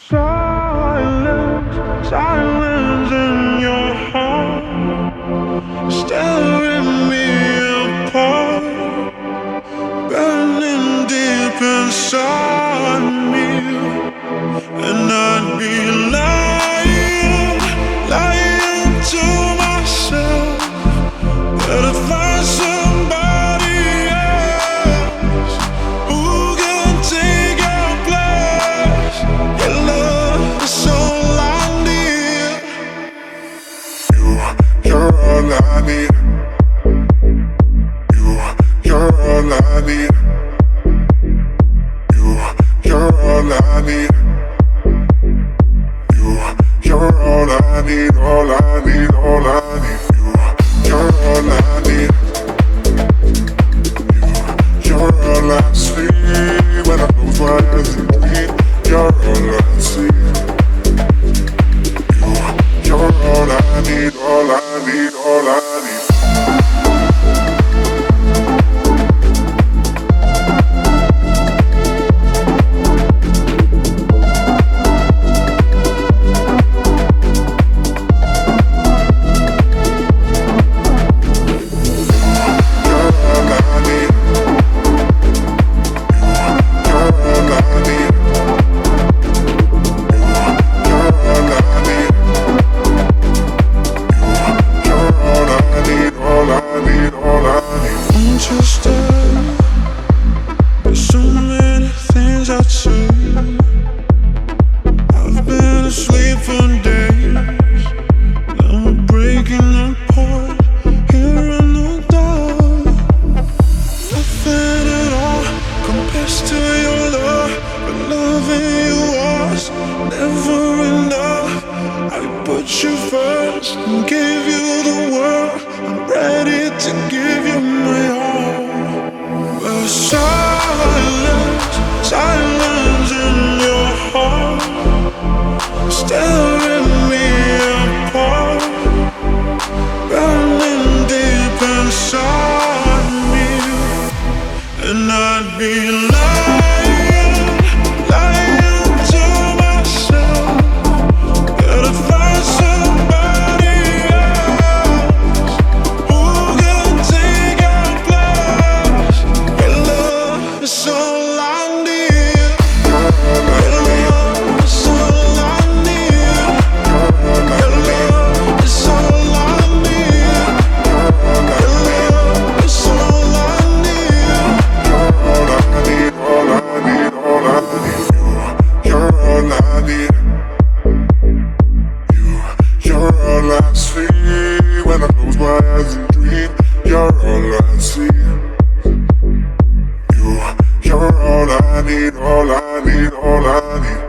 Silence, silence in your heart, staring me apart, burning deep inside me. And I'd be lying, lying to myself that I'd find somebody else who can take your place. Your love is all I need. You're all I need. You're all I need. You're all I need. You're all I need, all I need, all I need. You're all I need. You're all I see when I close my eyes and dream. You're all I see. You're all I need, all I need, all I need. There's so many things I'd say. I've been asleep for days. Now we're breaking apart here in the dark. Nothing at all compares to your love, but loving you was never enough. I put you first and gave you the world. I'm ready to give you my all. But silence, silence in your heart, staring me apart, burning deep inside me. And I'd be lying, lying to myself that I'd find somebody else who can take your place. Your love is all I need. Your love is all I need. Your love is all I need. Your love is all I need. All I need, all I need, all I need. You're all I need. You're all I see when I close my eyes and dream. You're all I see. You're all I need, all I need, all I need.